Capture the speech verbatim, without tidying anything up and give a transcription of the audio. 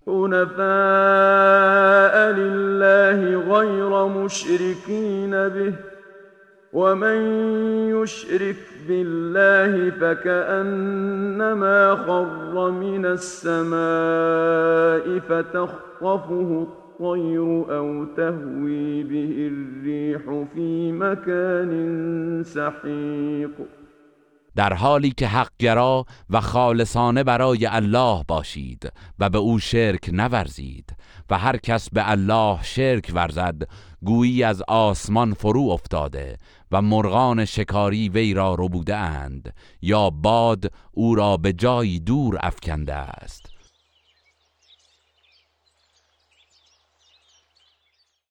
حنفاء لله غير مشركين به ومن يشرك بالله فكأنما خر من السماء فتخطفه الطير أو تهوي به الريح في مكان سحيق. در حالی که حقگرا و خالصانه برای الله باشید و به او شرک نورزید و هر کس به الله شرک ورزد گویی از آسمان فرو افتاده و مرغان شکاری وی را ربوده اند یا باد او را به جایی دور افکنده است